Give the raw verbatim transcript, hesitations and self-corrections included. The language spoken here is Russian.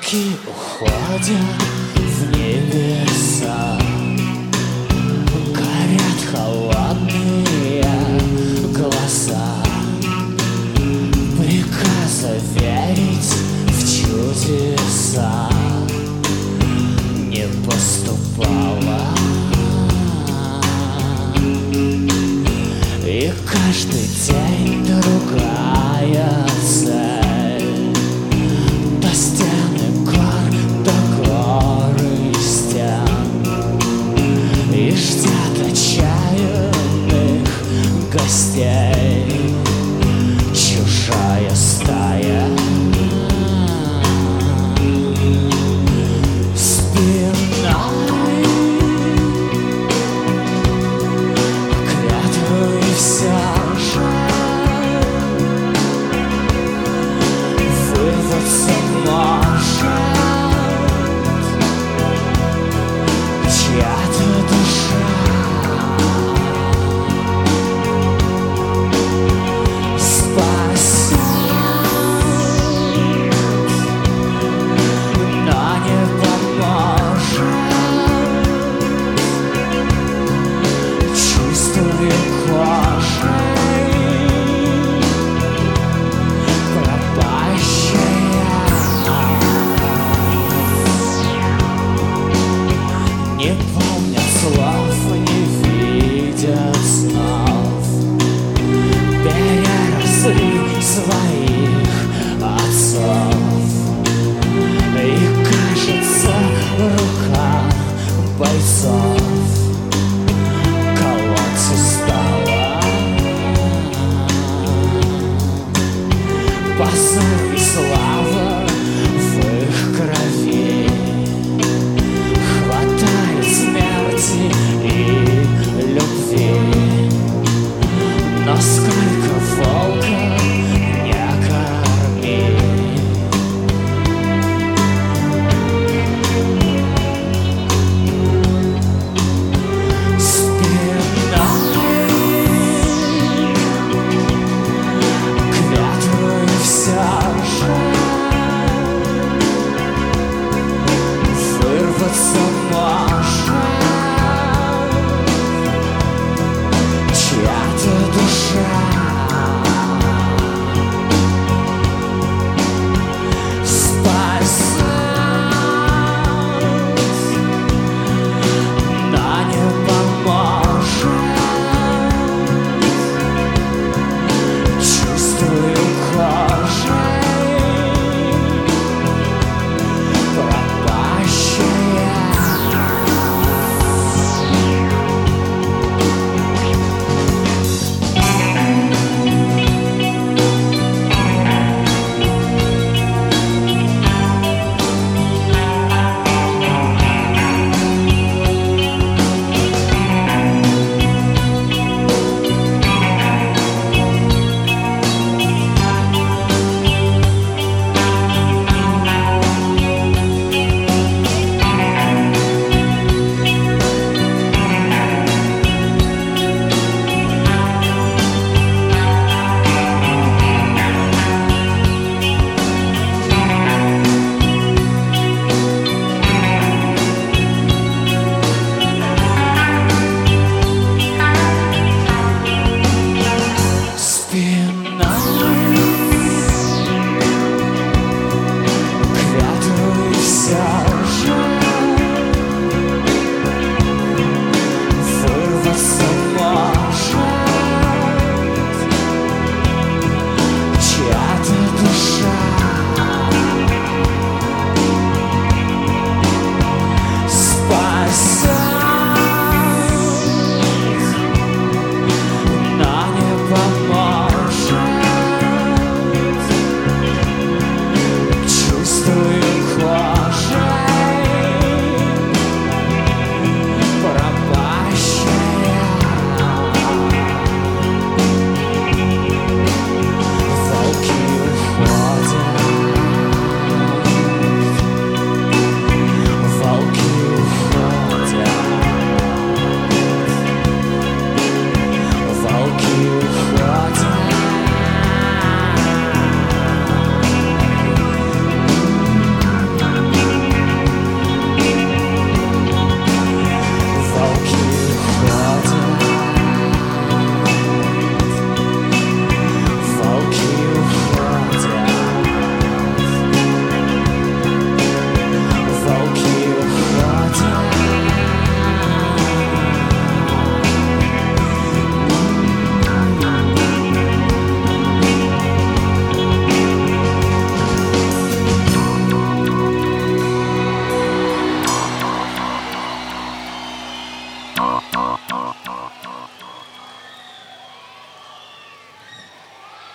Сумерки уходят в небеса, горят холодные глаза. Приказа верить в чудеса не поступало, и каждый день другая цель. До стены гор, до горы стен, и ждет отчаянных гостей чужая стая. Спиной клятву и все же вырваться может чья-то душа. Спасет, но не поможет. Чувствую кожей пропащая. Не помнят слов, не видят снов, переросли своих отцов. И кажется, рука бойцов колоться стала. Позор и слава в их крови, хватает смерти и любви. Но сколько волка не корми. Спиной клятву и все же вырваться может